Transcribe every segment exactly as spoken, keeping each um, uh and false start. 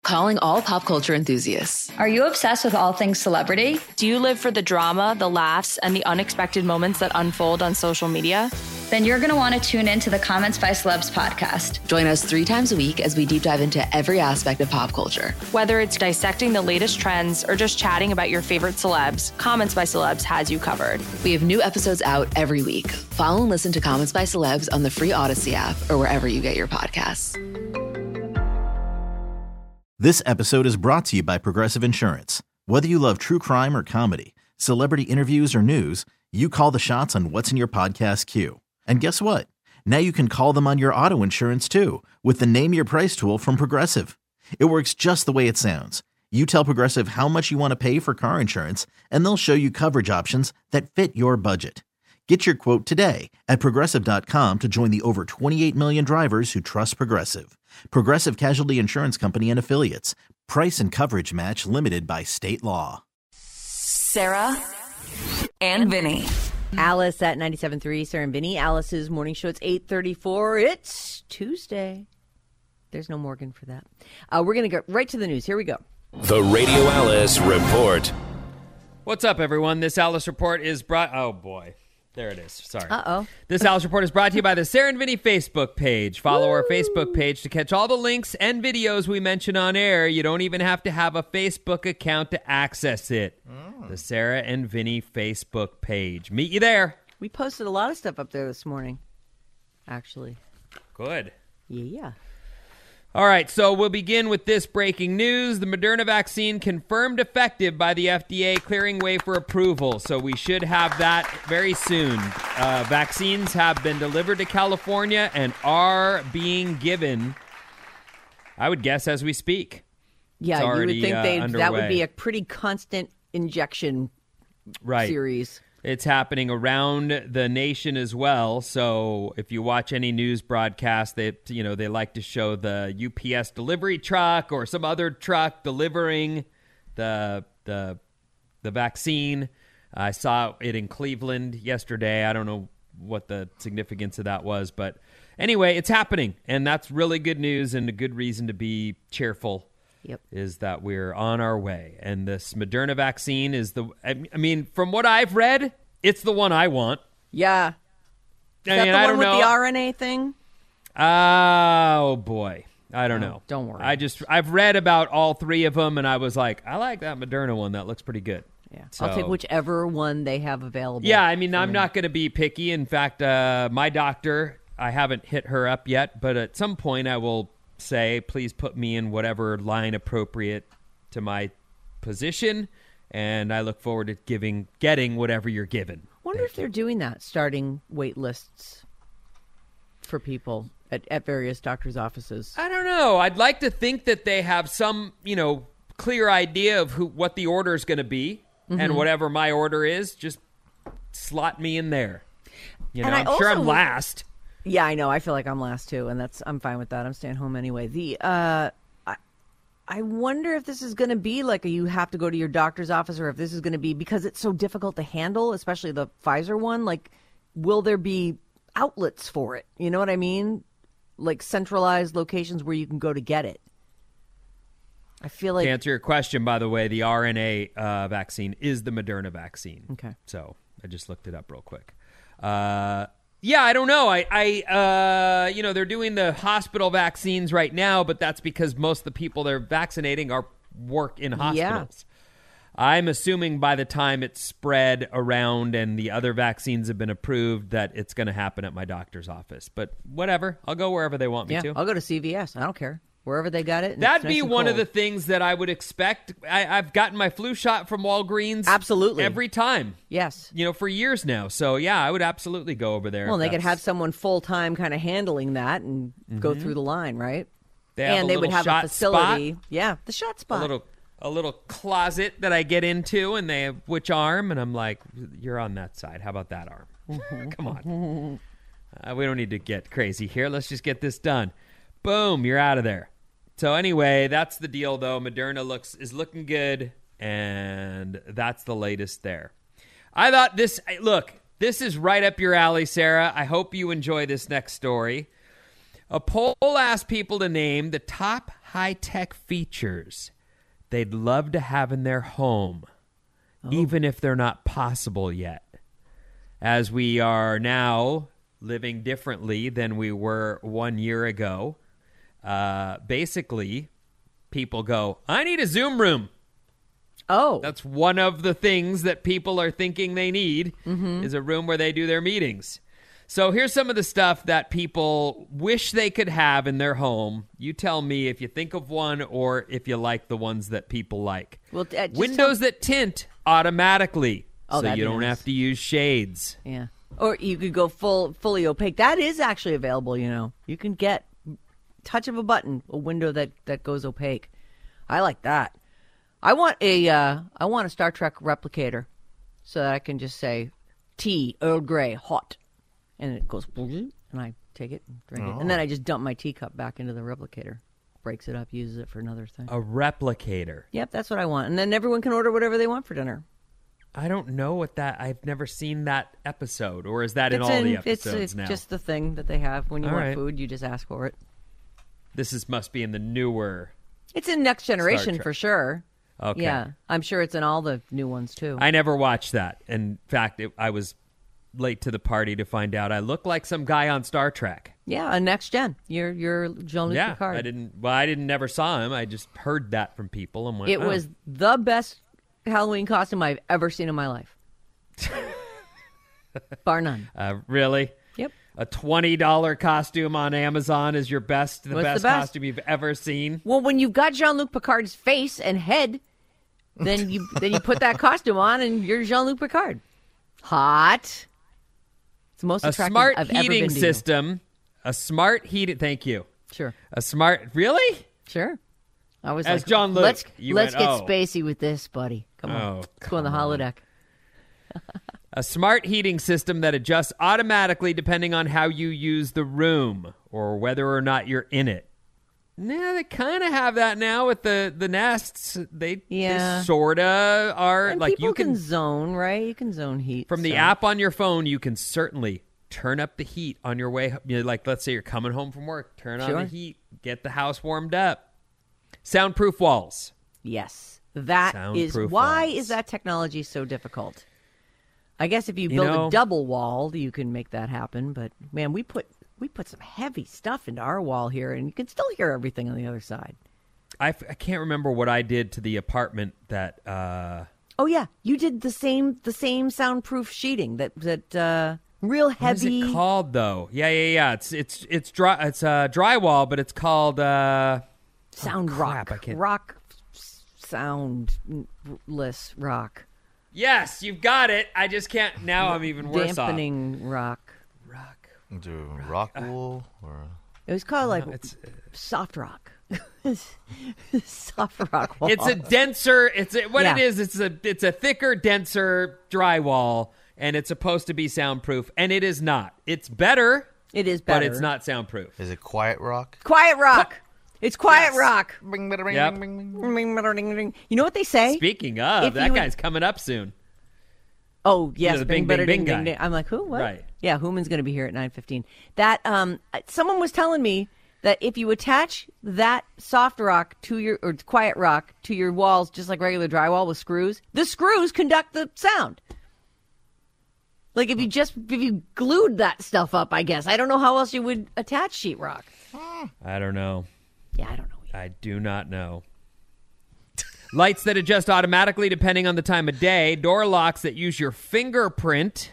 Calling all pop culture enthusiasts. Are you obsessed with all things celebrity? Do you live for the drama, the laughs, and the unexpected moments that unfold on social media? Then you're going to want to tune in to the Comments by Celebs podcast. Join us three times a week as we deep dive into every aspect of pop culture. Whether it's dissecting the latest trends or just chatting about your favorite celebs, Comments by Celebs has you covered. We have new episodes out every week. Follow and listen to Comments by Celebs on the free Odyssey app or wherever you get your podcasts. This episode is brought to you by Progressive Insurance. Whether you love true crime or comedy, celebrity interviews or news, you call the shots on what's in your podcast queue. And guess what? Now you can call them on your auto insurance too with the Name Your Price tool from Progressive. It works just the way it sounds. You tell Progressive how much you want to pay for car insurance, and they'll show you coverage options that fit your budget. Get your quote today at Progressive dot com to join the over twenty-eight million drivers who trust Progressive. Progressive Casualty Insurance Company and Affiliates. Price and coverage match limited by state law. Sarah and Vinny. Alice at ninety-seven point three, Sarah and Vinny. Alice's morning show. It's eight thirty-four. It's Tuesday. There's no Morgan for that. Uh, we're going to go right to the news. Here we go. The Radio Alice Report. What's up, everyone? This Alice Report is brought... Oh, boy. There it is. Sorry. Uh-oh. This Alice Report is brought to you by the Sarah and Vinny Facebook page. Follow Woo! Our Facebook page to catch all the links and videos we mention on air. You don't even have to have a Facebook account to access it. Mm. The Sarah and Vinny Facebook page. Meet you there. We posted a lot of stuff up there this morning, actually. Good. Yeah. All right, so we'll begin with this breaking news. The Moderna vaccine confirmed effective by the F D A, clearing way for approval. So we should have that very soon. Uh, vaccines have been delivered to California and are being given, I would guess, as we speak. Yeah, it's you already, would think uh, they underway. That would be a pretty constant injection right. series. It's happening around the nation as well. So if you watch any news broadcast, they you know they like to show the U P S delivery truck or some other truck delivering the the the vaccine. I saw it in Cleveland yesterday. I don't know what the significance of that was, but anyway, it's happening, and that's really good news and a good reason to be cheerful. Yep. Is that we're on our way. And this Moderna vaccine is the, I mean, from what I've read, it's the one I want. Yeah. Is I that mean, the I one don't with know. the R N A thing? Oh, boy. I don't Oh, know. don't worry. I just, I've read about all three of them, and I was like, I like that Moderna one. That looks pretty good. Yeah. So, I'll take whichever one they have available. yeah, I mean, I'm not going to be picky. In fact, uh, my doctor, I haven't hit her up yet, but at some point I will say, please put me in whatever line appropriate to my position, and I look forward to giving, getting whatever you're given. Wonder Thank if they're doing that, starting wait lists for people at, at various doctors' offices. I don't know. I'd like to think that they have some, you know, clear idea of who what the order is going to be, mm-hmm. and whatever my order is, just slot me in there. You know, And I I'm sure also- I'm last. Yeah, I know. I feel like I'm last too, and that's I'm fine with that. I'm staying home anyway. The uh, I, I wonder if this is going to be like a, you have to go to your doctor's office, or if this is going to be because it's so difficult to handle, especially the Pfizer one. Like, will there be outlets for it? You know what I mean? Like centralized locations where you can go to get it. I feel like To answer your question, by the way, the R N A uh, vaccine is the Moderna vaccine. Okay. So I just looked it up real quick. Uh, yeah, I don't know. I, I, uh, you know, they're doing the hospital vaccines right now, but that's because most of the people they're vaccinating are work in hospitals. Yeah. I'm assuming by the time it's spread around and the other vaccines have been approved that it's going to happen at my doctor's office. But whatever. I'll go wherever they want me yeah, to. I'll go to C V S. I don't care. Wherever they got it. That'd nice be and one cold. of the things that I would expect. I, I've gotten my flu shot from Walgreens. Absolutely. Every time. Yes. You know, for years now. So, yeah, I would absolutely go over there. Well, if they could that's- have someone full-time kind of handling that and go through the line, right? They have and a they would little have shot a facility. spot. Yeah, the shot spot. A little, a little closet that I get into, and they have which arm, and I'm like, you're on that side. How about that arm? Come on. Uh, we don't need to get crazy here. Let's just get this done. Boom, you're out of there. So anyway, that's the deal, though. Moderna looks is looking good, and that's the latest there. I thought this, look, this is right up your alley, Sarah. I hope you enjoy this next story. A poll asked people to name the top high-tech features they'd love to have in their home, oh. even if they're not possible yet. As we are now living differently than we were one year ago, uh, basically, people go, I need a Zoom room. Oh. That's one of the things that people are thinking they need, mm-hmm. is a room where they do their meetings. So here's some of the stuff that people wish they could have in their home. You tell me if you think of one or if you like the ones that people like. Well, uh, Windows tell- that tint automatically, oh, so you don't nice. have to use shades. Yeah. Or you could go full, fully opaque. That is actually available, you know. You can get, touch of a button, a window that, that goes opaque. I like that. I want a, uh, I want a Star Trek replicator so that I can just say, tea, Earl Grey, hot. And it goes, and I take it and drink oh. it. And then I just dump my teacup back into the replicator. Breaks it up, uses it for another thing. A replicator. Yep, that's what I want. And then everyone can order whatever they want for dinner. I don't know what that, I've never seen that episode. Or is that in it's all in, the it's, episodes it's now? just the thing that they have. When you all want right. food, you just ask for it. This is must be in the newer. It's in Next Generation Trek. for sure. Okay. Yeah, I'm sure it's in all the new ones too. I never watched that. In fact, it, I was late to the party to find out I look like some guy on Star Trek. Yeah, on Next Gen. You're you're Jean-Luc yeah, Picard. I didn't. Well, I didn't never saw him. I just heard that from people and went. It oh. was the best Halloween costume I've ever seen in my life, bar none. Uh, really? Yep. A twenty dollar costume on Amazon is your best, the What's best, the best costume you've ever seen. Well, when you've got Jean-Luc Picard's face and head, then you then you put that costume on and you're Jean-Luc Picard. Hot. It's the most A attractive smart I've ever heating been to system. You. A smart heating. Thank you. Sure. A smart. Really? Sure. I was As like, Jean-Luc, let's you let's went, get oh. spacey with this, buddy. Come on, Oh, let's go on the come on. holodeck. A smart heating system that adjusts automatically depending on how you use the room or whether or not you're in it. Yeah, they kind of have that now with the, the Nests. They, Yeah. they sort of are. And like people you can, can zone, right? You can zone heat from the so. app on your phone, you can certainly turn up the heat on your way. You know, like, let's say you're coming home from work. Turn Sure. on the heat. Get the house warmed up. Soundproof walls. Yes, that is Soundproof why walls. is that technology so difficult? I guess if you You build know- a double wall, you can make that happen. But man, we put we put some heavy stuff into our wall here, and you can still hear everything on the other side. I, f- I can't remember what I did to the apartment that. Uh, Oh yeah, you did the same the same soundproof sheeting that that uh, real heavy. What is it called though? Yeah, yeah, yeah. It's it's it's dry. It's uh, drywall, but it's called uh, Sound oh, crap, I rock, can't- rock, s- soundless rock, Yes, you've got it. I just can't. Now I'm even worse off. dampening rock. Rock. Do rock wool or It was called like No, it's soft rock, soft rock wall. it's a denser. It's a, what Yeah. it is. It's a it's a thicker, denser drywall, and it's supposed to be soundproof, and it is not. It's better, It is better, but it's not soundproof. is it quiet rock? Quiet rock. It's quiet Yes. rock. Bing, bing, bing, Yep. bing, bing, bing. You know what they say? Speaking of, If that you would- guy's coming up soon. Oh yes, know, the bing, bing, bada, bing ding, guy. ding. I'm like, who? What? Right. Yeah, Human's going to be here at nine fifteen. That um, someone was telling me that if you attach that soft rock to your or quiet rock to your walls, just like regular drywall with screws, the screws conduct the sound. Like if you just if you glued that stuff up, I guess I don't know how else you would attach sheetrock. I don't know. Yeah, I don't know. I do not know. Lights that adjust automatically depending on the time of day. Door locks that use your fingerprint.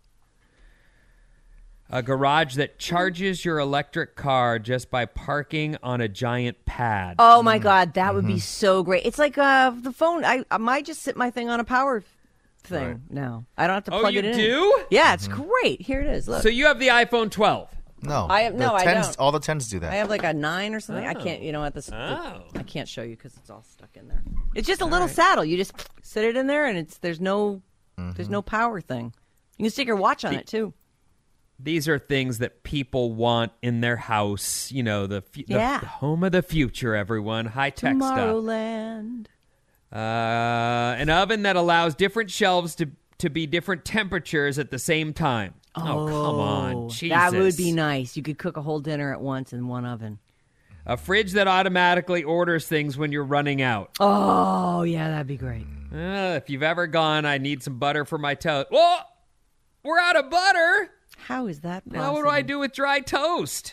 A garage that charges your electric car just by parking on a giant pad. Oh my God, that would be so great. It's like uh, the phone. I, I might just sit my thing on a power thing Right. now. I don't have to Oh, plug you it in. do? Yeah, it's great. Here it is. Look, So you have the iPhone twelve. No, I have- the no, I tens, don't. All the tens do that. I have like a nine or something. I Oh. can't. You know what? This Oh. I can't show you because it's all stuck in there. It's just a little saddle. You just sit it in there, and it's there's no there's no power thing. You can stick your watch on The- it too. These are things that people want in their house. You know, the, fu- the- Yeah. the home of the future, everyone. High-tech stuff. Tomorrowland. Uh, an oven that allows different shelves to, to be different temperatures at the same time. Oh, come on. Jesus. That would be nice. You could cook a whole dinner at once in one oven. A fridge that automatically orders things when you're running out. Oh, yeah, that'd be great. Uh, if you've ever gone, I need some butter for my toast. Whoa! We're out of butter! How is that possible? Now what do I do with dry toast?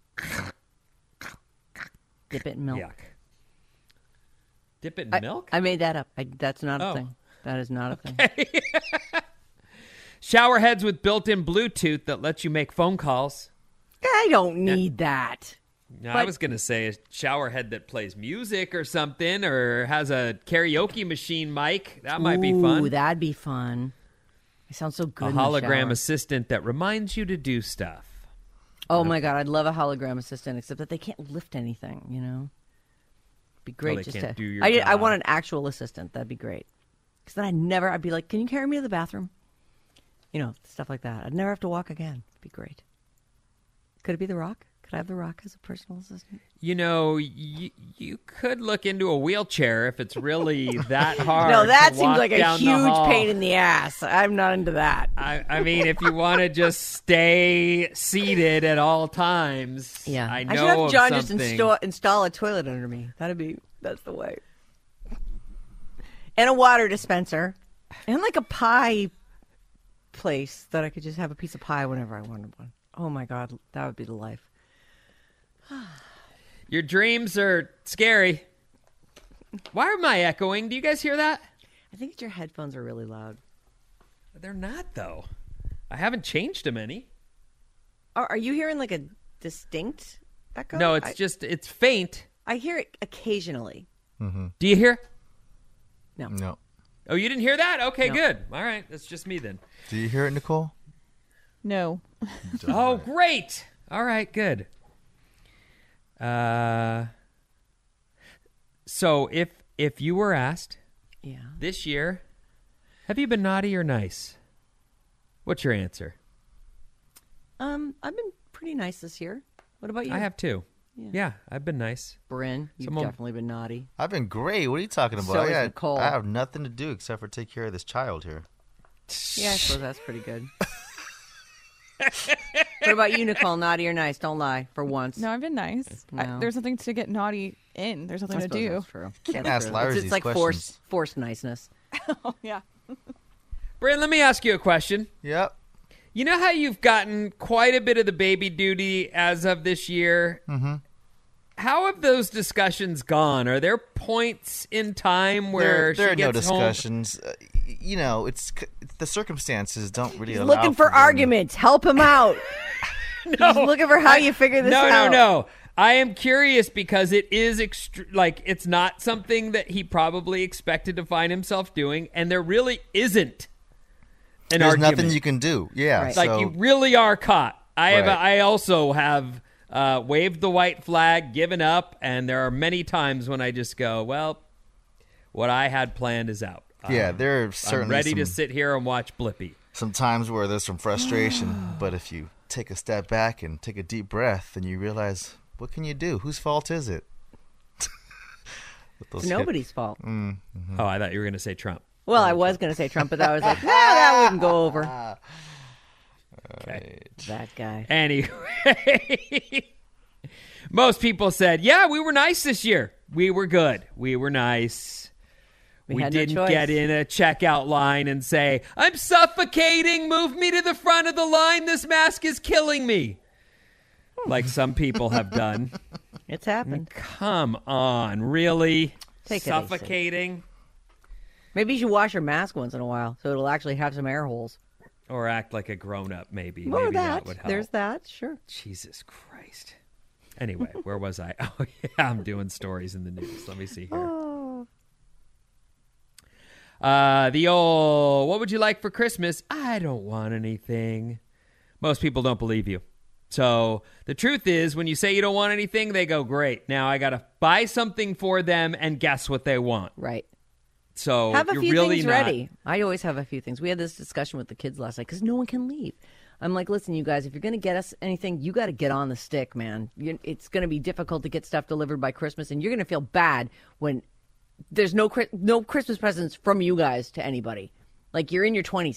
Dip it in milk. Yuck. Dip it in I, milk? I made that up. I, that's not a Oh. thing. That is not a Okay. thing. Shower heads with built-in Bluetooth that lets you make phone calls. I don't need that. Now, But- I was going to say a shower head that plays music or something, or has a karaoke machine mic. That might be fun. Ooh, that'd be fun. It sounds so good. A in the hologram shower. assistant that reminds you to do stuff. Oh my God, I'd love a hologram assistant, except that they can't lift anything. You know, be great they just can't to. do your I, I job. want an actual assistant. That'd be great. Because then I'd never. I'd be like, "Can you carry me to the bathroom?" You know, stuff like that. I'd never have to walk again. It'd be great. Could it be The Rock? Could I have The Rock as a personal assistant? You know, you, you could look into a wheelchair if it's really that hard. No, that to seems walk like a down the huge hall. pain in the ass. I'm not into that. I, I mean, if you want to just stay seated at all times, Yeah, I know I should have of John just something. install, install a toilet under me. That'd be that's the way. And a water dispenser, and like a pie place that I could just have a piece of pie whenever I wanted one. Oh my God, that would be the life. Your dreams are scary. Why am I echoing? Do you guys hear that? I think it's your headphones are really loud. They're not, though. I haven't changed them any. Are, are you hearing like a distinct echo? No, it's I, just, it's faint. I hear it occasionally. Do you hear? No. No. Oh, you didn't hear that? Okay, No. good. All right, that's just me then. Do you hear it, Nicole? No. Oh, great. All right, good. Uh, so if if you were asked Yeah. this year, have you been naughty or nice? What's your answer? Um, I've been pretty nice this year. What about you? I have too. Yeah. Yeah, I've been nice. Bryn, you've Someone- definitely been naughty. I've been great. What are you talking about? So I, is got- Nicole. I have nothing to do except for take care of this child here. Yeah, I suppose that's pretty good. What about you, Nicole? Naughty or nice? Don't lie for once. No, I've been nice. I, No. there's nothing to get naughty in. There's nothing I to suppose do. that's true. Can't That's ask true. Lyra It's, these it's like questions. forced, forced niceness. Oh, yeah. Bryn, let me ask you a question. Yep. You know how you've gotten quite a bit of the baby duty as of this year? Mm-hmm. How have those discussions gone? Are there points in time where there, there she are no gets home? discussions. Uh, you know, it's c- the circumstances don't really He's allow looking for them. arguments. Help him out. No, He's looking for how you figure this no, out. No, no, I am curious because it is ext- like it's not something that he probably expected to find himself doing, and there really isn't an There's argument. nothing you can do. Yeah. Right. Like so, you really are caught. I have. Right. I also have uh, waved the white flag, given up, and there are many times when I just go, "Well, what I had planned is out." yeah, Um, there are I'm certainly ready some, to sit here and watch Blippi. some times where there's some frustration, but if you take a step back and take a deep breath, then you realize, what can you do? Whose fault is it? With those It's hip- nobody's fault. Mm. Oh, I thought you were going to say Trump. Well, I was going to say Trump, but that was like, no, that wouldn't go over. Okay. That guy. Anyway, most people said, "Yeah, we were nice this year. We were good. We were nice. We We, had no didn't choice." get in a checkout line and say, I'm suffocating. Move me to the front of the line. This mask is killing me." Like some people have done. It's happened. Come on, really? Take it easy. Suffocating? Maybe you should wash your mask once in a while so it'll actually have some air holes. Or act like a grown-up, maybe. Or maybe that. that would help. There's that, sure. Jesus Christ. Anyway, where was I? Oh, yeah, I'm doing stories in the news. Let me see here. Oh. Uh, the old, what would you like for Christmas? I don't want anything. Most people don't believe you. So the truth is, when you say you don't want anything, they go, great. Now I got to buy something for them and guess what they want. Right. So Have a you're few really things not, ready. I always have a few things. We had this discussion with the kids last night because no one can leave. I'm like, listen, you guys, if you're going to get us anything, you got to get on the stick, man. You, it's going to be difficult to get stuff delivered by Christmas, and you're going to feel bad when there's no Chri- no Christmas presents from you guys to anybody. Like, you're in your twenties now,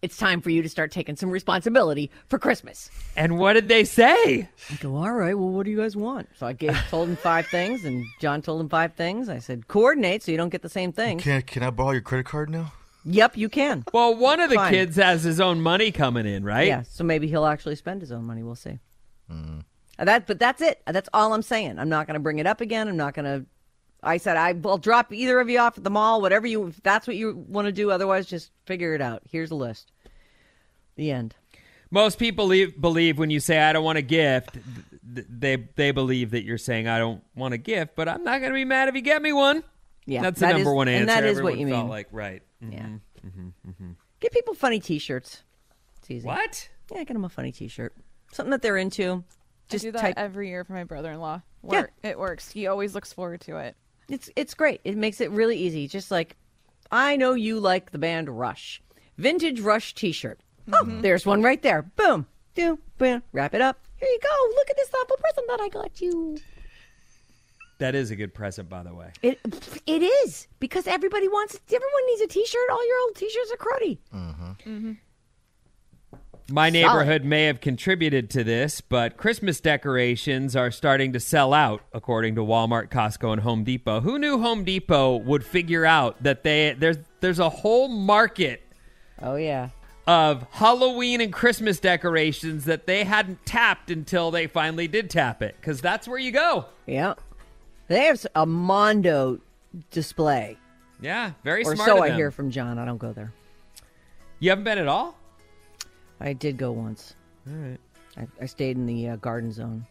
it's time for you to start taking some responsibility for Christmas. And what did they say? I go, all right, well, what do you guys want? So I gave, told him five things, and John told him five things. I said, coordinate so you don't get the same thing. Can, can I borrow your credit card now? Yep, you can. Well, one of the Fine. kids has his own money coming in, right? Yeah, so maybe he'll actually spend his own money. We'll see. Mm. That, but that's it. That's all I'm saying. I'm not going to bring it up again. I'm not going to. I said I will drop either of you off at the mall, whatever you. If that's what you want to do. Otherwise, just figure it out. Here's a list. The end. Most people leave, believe when you say I don't want a gift, th- they they believe that you're saying I don't want a gift, but I'm not going to be mad if you get me one. Yeah, that's the that number is- one answer. and that is Everyone what you felt mean. like, right? Mm-hmm. Yeah. Mm-hmm. Mm-hmm. Get people funny T-shirts. It's easy. What? Yeah, get them a funny T-shirt. Something that they're into. Just I do that type. every year for my brother-in-law. Yeah. Work. It works. He always looks forward to it. It's it's great. It makes it really easy. Just like, I know you like the band Rush. Vintage Rush T-shirt. Mm-hmm. Oh, there's one right there. Boom. Do, boom. Wrap it up. Here you go. Look at this thoughtful present that I got you. That is a good present, by the way. It It is. Because everybody wants, everyone needs a T-shirt. All your old T-shirts are cruddy. Mm-hmm. Mm-hmm. My neighborhood may have contributed to this, but Christmas decorations are starting to sell out, according to Walmart, Costco, and Home Depot. Who knew Home Depot would figure out that they there's there's a whole market Oh, yeah. of Halloween and Christmas decorations that they hadn't tapped until they finally did tap it, because that's where you go. Yeah. They have a Mondo display. Yeah, very Or smart so of I them. hear from John. I don't go there. You haven't been at all? I did go once. All right. I, I stayed in the uh, garden zone.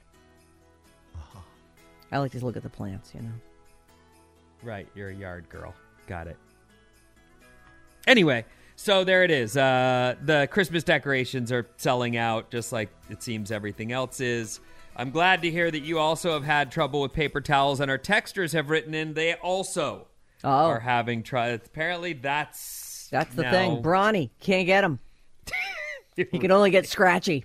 I like to look at the plants, you know. Right, you're a yard girl. Got it. Anyway, so there it is. Uh, the Christmas decorations are selling out, just like it seems everything else is. I'm glad to hear that you also have had trouble with paper towels, and our texters have written in they also Oh. are having trouble. Apparently, that's That's the now- thing. Brawny. Can't get him. He can only get scratchy.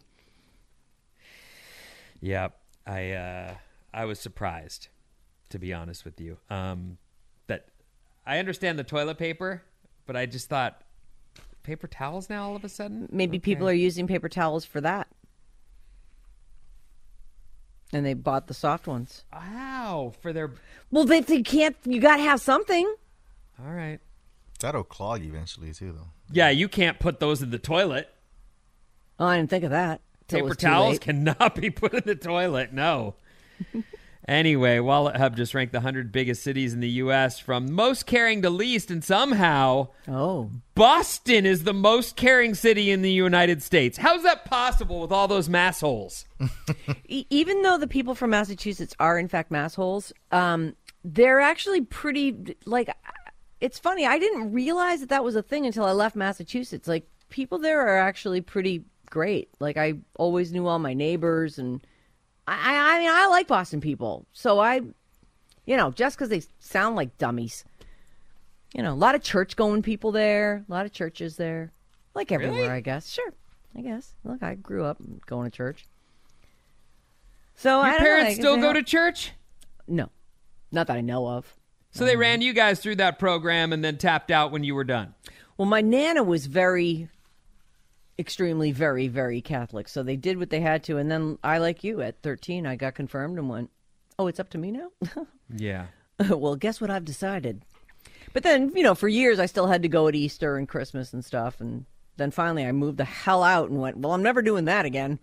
Yeah, I uh, I was surprised, to be honest with you. Um, that I understand the toilet paper, but I just thought paper towels now all of a sudden. Maybe Okay. people are using paper towels for that. And they bought the soft ones. Wow, for their Well, they, they can't. You got to have something. all right. That'll clog eventually, too, though. Yeah, you can't put those in the toilet. Oh, I didn't think of that. till it Paper was too towels late. cannot be put in the toilet. No. Anyway, Wallet Hub just ranked the one hundred biggest cities in the U S from most caring to least, and somehow Oh. Boston is the most caring city in the United States. How's that possible with all those massholes? E- even though the people from Massachusetts are in fact massholes, um, they're actually pretty, like, it's funny. I didn't realize that that was a thing until I left Massachusetts. Like, people there are actually pretty great. Like, I always knew all my neighbors, and I, I mean, I like Boston people. So I, you know, just because they sound like dummies, you know, a lot of church-going people there, a lot of churches there. Like everywhere, Really? I guess. Sure, I guess. Look, I grew up going to church. So I Your don't know, I parents guess still they go help. to church? No, not that I know of. So they ran you guys through that program and then tapped out when you were done. Well, my Nana was very, extremely, very, very Catholic. So they did what they had to. And then I, like you, at thirteen, I got confirmed and went, oh, it's up to me now? Yeah. Well, guess what I've decided? But then, you know, for years, I still had to go at Easter and Christmas and stuff. And then finally I moved the hell out and went, well, I'm never doing that again.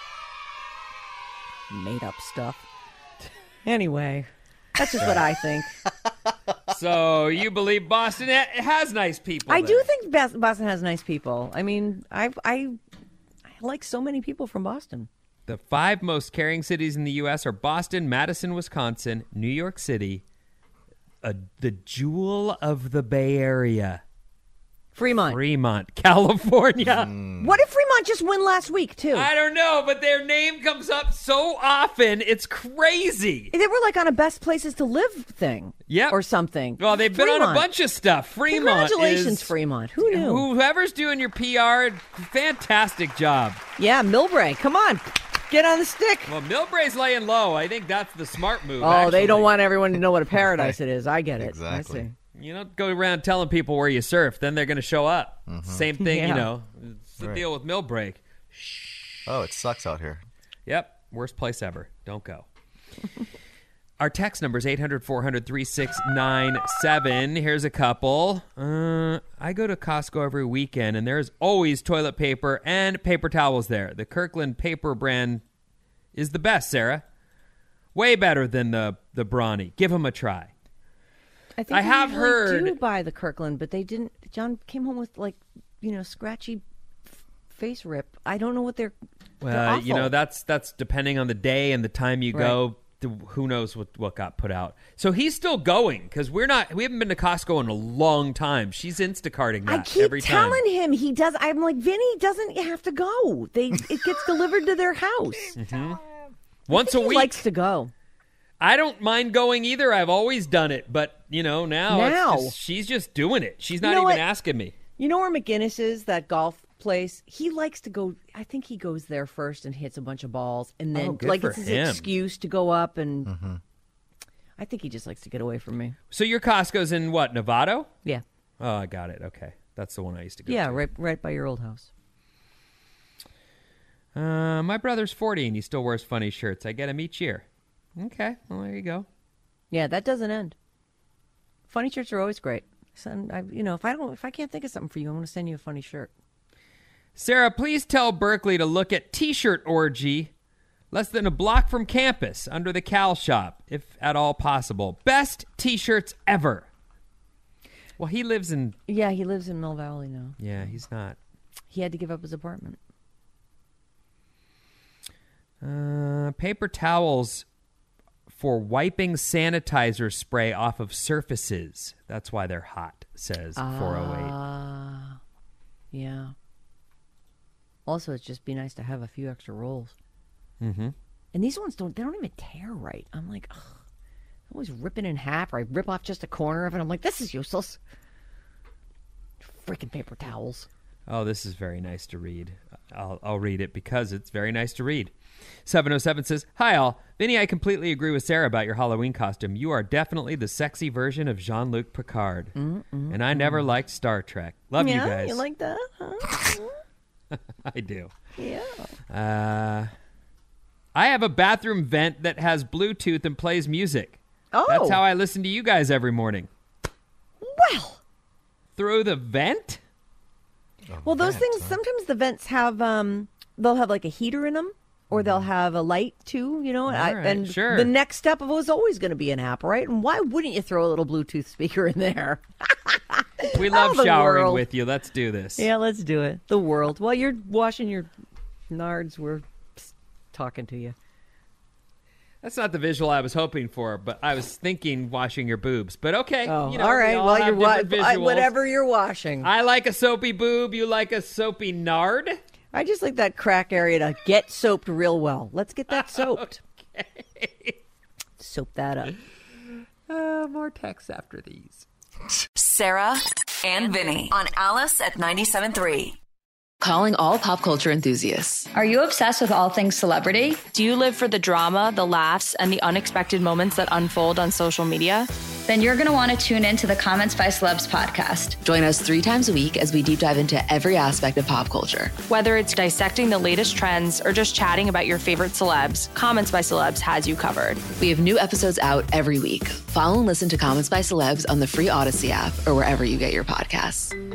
Made up stuff. Anyway, that's just what I think. So you believe Boston ha- has nice people? I then? do think Bas- Boston has nice people. I mean, I've, I I like so many people from Boston. The five most caring cities in the U S are Boston, Madison, Wisconsin, New York City, uh, the jewel of the Bay Area, Fremont. Fremont, California. What did Fremont just win last week, too? I don't know, but their name comes up so often. It's crazy. They were like on a best places to live thing. Yep. Or something. Well, they've been on a Fremont. bunch of stuff. Fremont Congratulations, is, Fremont. Who knew? Whoever's doing your P R, fantastic job. Yeah, Milbray. Come on. Get on the stick. Well, Milbray's laying low. I think that's the smart move. Oh, actually. they don't want everyone to know what a paradise it is. I get it. Exactly. I see. You don't go around telling people where you surf. Then they're going to show up. Mhm. Same thing, Yeah. you know. It's the Right. deal with Millbreak. Oh, it sucks out here. Yep. Worst place ever. Don't go. Our text number is eight hundred, four hundred, thirty-six ninety-seven. Here's a couple. Uh, I go to Costco every weekend, and there's always toilet paper and paper towels there. The Kirkland paper brand is the best, Sarah. Way better than the, the Brawny. Give them a try. I think I they have usually heard- do buy the Kirkland, but they didn't. John came home with like, you know, scratchy f- face rip. I don't know what they're. they're Well, you awful. know, that's that's depending on the day and the time you Right. go. The, who knows what, what got put out. So he's still going because we're not. We haven't been to Costco in a long time. She's Instacarting that I keep every time. telling him he does. I'm like, Vinny doesn't have to go. They it gets delivered to their house. Mhm. Once a He week. likes to go. I don't mind going either. I've always done it, but you know now, it's Now. just- she's just doing it. She's not You know even what? asking me. You know where McGinnis is? That golf place. He likes to go. I think he goes there first and hits a bunch of balls, and then Oh, good like for it's his him. excuse to go up. And Mm-hmm. I think he just likes to get away from me. So your Costco's in what, Novato? Yeah. Oh, I got it. Okay, that's the one I used to go. Yeah, to. right, right by your old house. Uh, my brother's forty and he still wears funny shirts. I get him each year. Okay, well there you go. Yeah, that doesn't end. Funny shirts are always great. Send, I, you know, if I don't, if I can't think of something for you, I'm going to send you a funny shirt. Sarah, please tell Berkeley to look at T-shirt orgy less than a block from campus under the Cal shop, if at all possible. Best T-shirts ever. Well, he lives in... Yeah, he lives in Mill Valley now. Yeah, he's not. He had to give up his apartment. Uh, paper towels for wiping sanitizer spray off of surfaces. That's why they're hot, says four oh eight. Ah, yeah. Also, it'd just be nice to have a few extra rolls. Mm-hmm. And these ones don't, they don't even tear right. I'm like, ugh. I'm always ripping in half, or I rip off just a corner of it. I'm like, this is useless. Freaking paper towels. Oh, this is very nice to read. I'll, I'll read it because it's very nice to read. seven oh seven says, Hi all. Vinny, I completely agree with Sarah about your Halloween costume. You are definitely the sexy version of Jean-Luc Picard. Mm, mm, and I mm. never liked Star Trek. Love yeah, you guys. you like that, huh? I do. Yeah. Uh, I have a bathroom vent that has Bluetooth and plays music. Oh. That's how I listen to you guys every morning. Well. Through the vent? Well, those things, sometimes the vents have, um, they'll have like a heater in them, or they'll have a light too, you know. And, I, right, and sure. the next step was always going to be an app, right? And why wouldn't you throw a little Bluetooth speaker in there? We love Oh, the showering world. with you. Let's do this. Yeah, let's do it. The world. While you're washing your nards, we're talking to you. That's not the visual I was hoping for, but I was thinking washing your boobs. But okay, Oh, you know, all we right. all Well, have you're wa- different I- visuals. whatever you're washing. I like a soapy boob. You like a soapy nard. I just like that crack area to get soaped real well. Let's get that soaped. Okay. Soap that up. Uh, more texts after these. Sarah and Vinny on Alice at ninety-seven point three. Calling all pop culture enthusiasts. Are you obsessed with all things celebrity? Do you live for the drama, the laughs, and the unexpected moments that unfold on social media? Then you're going to want to tune in to the Comments by Celebs podcast. Join us three times a week as we deep dive into every aspect of pop culture. Whether it's dissecting the latest trends or just chatting about your favorite celebs, Comments by Celebs has you covered. We have new episodes out every week. Follow and listen to Comments by Celebs on the free Odyssey app or wherever you get your podcasts.